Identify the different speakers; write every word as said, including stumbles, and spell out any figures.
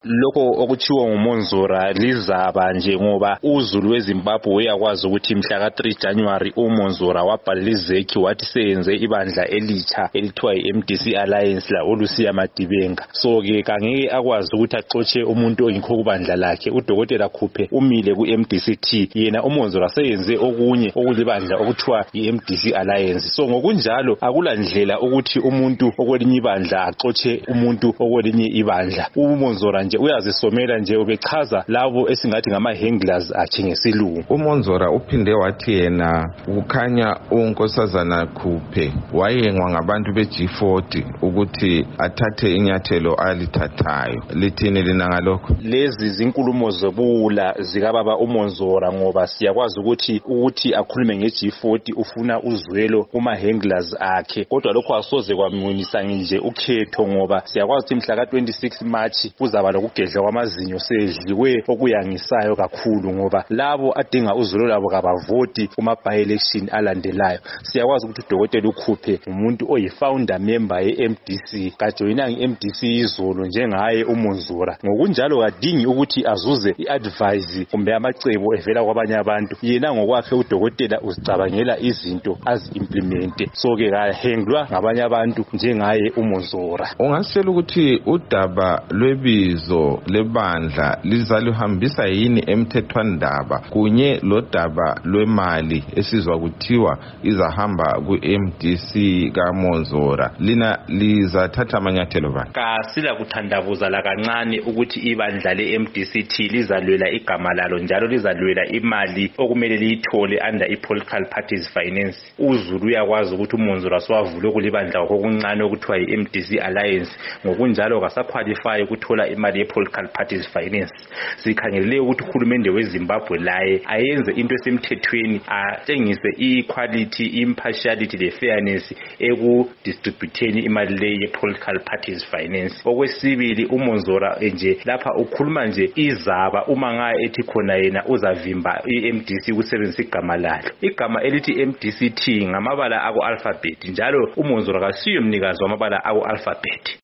Speaker 1: lokho okuthiwa nguMonzora lizaba nje ngoba uZulu weZimbabwe uyakwazi ukuthi mhla ka three January uMonzora wabhalela izekhi wathi seyenze ibandla elitsha elithiwa yi-M D C Alliance la uLucia Madibenga. So ke kangeke akwazi ukuthi axotshe umuntu ongikho kubandla lakhe. Udokotela Khuphe umile ku-M D C T, yena uMonzora seyenze okunye okulibandla okuthiwa yi-M D C Alliance. So ngokunjalo akulandlela ukuthi umuntu okwelinye ibandla axotshe umuntu okwelinye ibandla. uMonzora nje uyazisomela nje ubechaza labo esingathi ngama-handlers akhe ngesilungu.
Speaker 2: uMonzora uphinde wathi yena kukhanya uNkosazana Khuphe wayengwa ngabantu be-G forty ukuthi athathe inyathelo alithathayo. Lithini lina ngalokho?
Speaker 1: Lezi zinkulumo zobula zikababa uMonzora ngoba siyakwazi ukuthi ukuthi akhulume nge-G forty ufuna uzwelo kuma-handlers akhe, kodwa lokho asoze kwamngunisa nje ukhetho ngoba siyakwazi ukuthi mhla ka twenty-six March kuzaba lokugedla kwamazinyo sedliwe okuyangisayo kakhulu ngoba labo adinga uzwelo labo kabavoti kuma-by-election alandelayo. Siyakwazi ukuthi uDokotela uKhuphe umuntu oyi-founder member ye-M D C kajoyinanga i-M D C izolo njengaye uMonzora, ngokunjalo kadingi ukuthi azuze i-advice kumbe amacebo evela kwabanye abantu. Yena ngokwakhe uDokotela uzicabangela izinto azi-implemente, so ke kahenglwa ngabanye abantu njengaye uMonzora.
Speaker 2: Ungasitshela ukuthi udaba lwebizo lebandla lizaluhambisa yini emthethwandaba kunye lodaba lwemali esizwa kuthiwa izahamba ku-M D C kaMonzora, lina lizathatha amanyathelo bani?
Speaker 1: Kasila kuthandabuza la kancane ukuthi ibandla le-M D C T lizalwela igama lalo njalo lizalwela imali okumele liyithole under i-political parties finance. uZulu uyakwazi ukuthi uMonzora swavule kulibandla okuncane okuthiwa yi-M D C Alliance, ngokunjalo kasaqualify ukuthola imali ye-political parties finance. Sikhangelele ukuthi uhulumende weZimbabwe laye ayenze into esemthethweni, atshengise i-equality, impartiality le-fairness ekudistributeni imali le ye-political parties finance. Okwesibili uMonzora nje lapha ukhuluma nje izaba uma ngaya ethi khona yena uzavimba i-M D C kusebenzisa igama lalo. Igama elithi M D C T ngamabala aku-alphabet njalo uMonzora kasiyo mnikazi wamabala aku-alphabet.